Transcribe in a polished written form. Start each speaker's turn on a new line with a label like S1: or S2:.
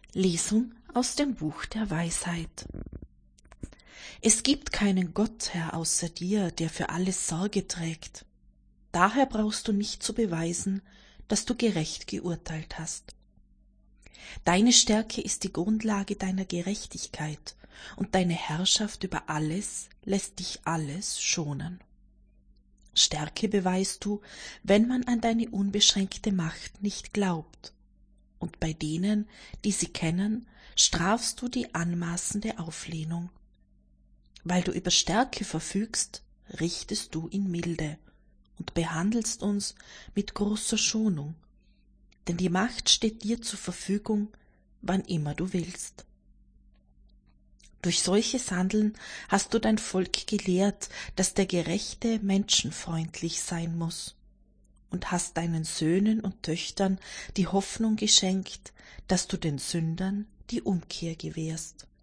S1: Lesung aus dem Buch der Weisheit. Es gibt keinen Gott, Herr, außer dir, der für alles Sorge trägt. Daher brauchst du nicht zu beweisen, dass du gerecht geurteilt hast. Deine Stärke ist die Grundlage deiner Gerechtigkeit, und deine Herrschaft über alles lässt dich alles schonen. Stärke beweist du, wenn man an deine unbeschränkte Macht nicht glaubt. Und bei denen, die sie kennen, strafst du die anmaßende Auflehnung. Weil du über Stärke verfügst, richtest du in Milde und behandelst uns mit großer Schonung, denn die Macht steht dir zur Verfügung, wann immer du willst. Durch solches Handeln hast du dein Volk gelehrt, dass der Gerechte menschenfreundlich sein muss, und hast deinen Söhnen und Töchtern die Hoffnung geschenkt, dass du den Sündern die Umkehr gewährst.